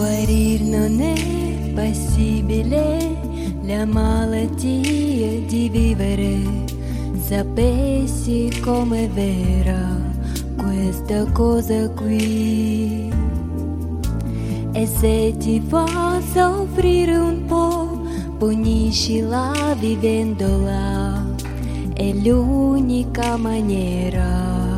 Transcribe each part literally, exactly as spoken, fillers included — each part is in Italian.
Guarir non è possibile, la malattia di vivere. Sapessi com'è vera questa cosa qui. E se ti fa soffrire un po', puniscila vivendola. È l'unica maniera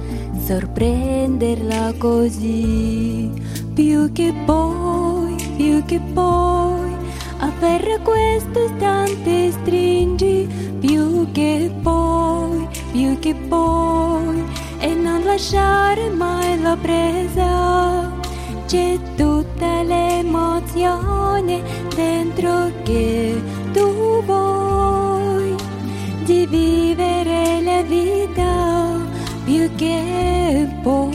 sorprenderla così. Più che poi, più che poi, afferra questo istante e stringi. Più che poi, più che poi, e non lasciare mai la presa. C'è tutta l'emozione dentro che tu vuoi di vivere la vita più che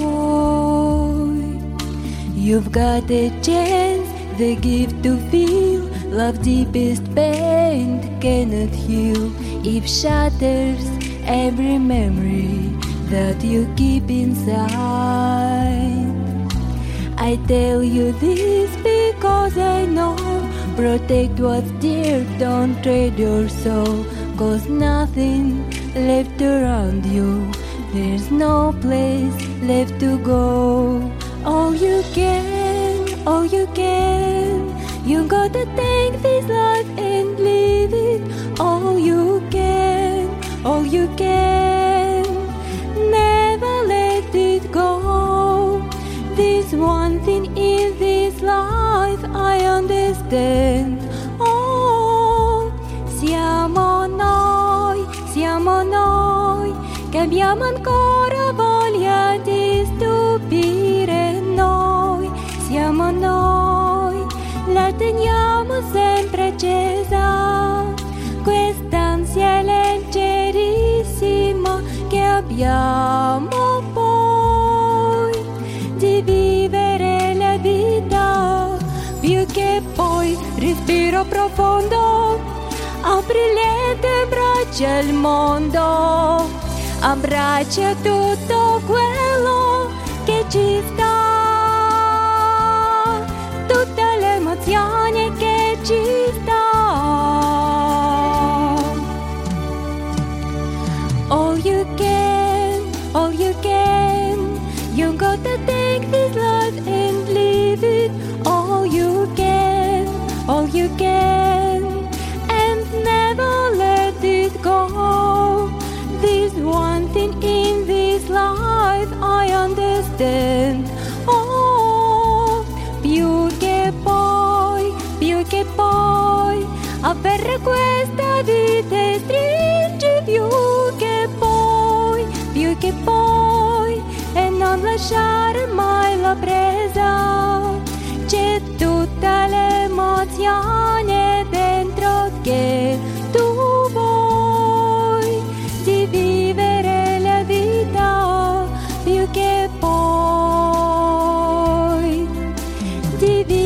poi. You've got a chance, the gift to feel love deepest pain cannot heal. It shatters every memory that you keep inside. I tell you this because I know. Protect what's dear, don't trade your soul. Cause nothing left around you, there's no place left to go. All you can, all you can, you gotta take this life and live it. All you can, all you can, never let it go. This one thing in this life I understand. Oh, siamo noi, siamo noi, che abbiamo ancora voglia di stupire noi. Siamo noi, la teniamo sempre accesa, quest'ansia leggerissima che abbiamo poi di vivere la vita più che poi. Respiro profondo, apri le tue braccia al mondo, abbraccia tutto quello che ci sta, tutta l'emozione che ci sta. All you can, all you can, you gotta take this life and live it. All you can, all you can, and never let it go. This one thing in this life I understand. Oh, più che poi, più che poi, afferra questa vita e stringi. Più che poi, più che poi, e non lasciare mai la presa. C'è tutta l'emozione dentro che tu vuoi di vivere la vita più che poi, di vivere